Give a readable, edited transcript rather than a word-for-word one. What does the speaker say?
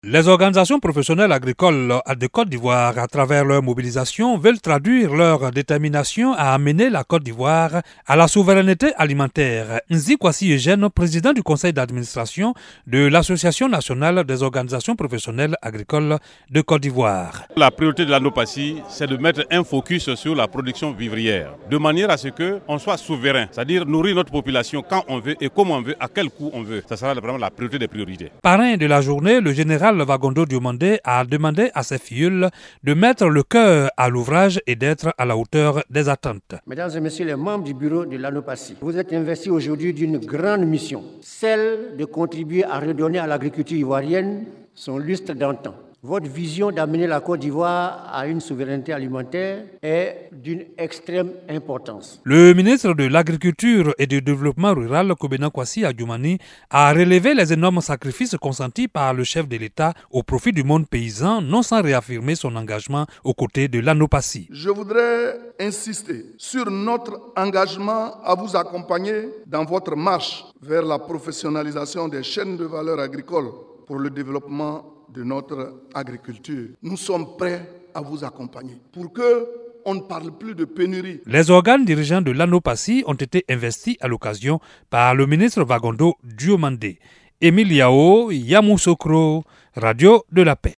Les organisations professionnelles agricoles de Côte d'Ivoire, à travers leur mobilisation, veulent traduire leur détermination à amener la Côte d'Ivoire à la souveraineté alimentaire. Nzi Kwasi Eugène, président du conseil d'administration de l'Association nationale des organisations professionnelles agricoles de Côte d'Ivoire. La priorité de l'ANOPACI, c'est de mettre un focus sur la production vivrière, de manière à ce qu'on soit souverain, c'est-à-dire nourrir notre population quand on veut et comme on veut, à quel coût on veut. Ça sera vraiment la priorité des priorités. Parrain de la journée, le général Vagondo Diomandé a demandé à ses filleuls de mettre le cœur à l'ouvrage et d'être à la hauteur des attentes. Mesdames et messieurs les membres du bureau de l'ANOPACI, vous êtes investis aujourd'hui d'une grande mission, celle de contribuer à redonner à l'agriculture ivoirienne son lustre d'antan. Votre vision d'amener la Côte d'Ivoire à une souveraineté alimentaire est d'une extrême importance. Le ministre de l'Agriculture et du Développement rural, Kobena Kwasi Adjoumani, a relevé les énormes sacrifices consentis par le chef de l'État au profit du monde paysan, non sans réaffirmer son engagement aux côtés de l'ANOPACI. Je voudrais insister sur notre engagement à vous accompagner dans votre marche vers la professionnalisation des chaînes de valeur agricoles pour le développement de notre agriculture. Nous sommes prêts à vous accompagner pour qu'on ne parle plus de pénurie. Les organes dirigeants de l'ANOPACI ont été investis à l'occasion par le ministre Vagondo Diomandé. Émile Yao, Yamoussoukro, Radio de la Paix.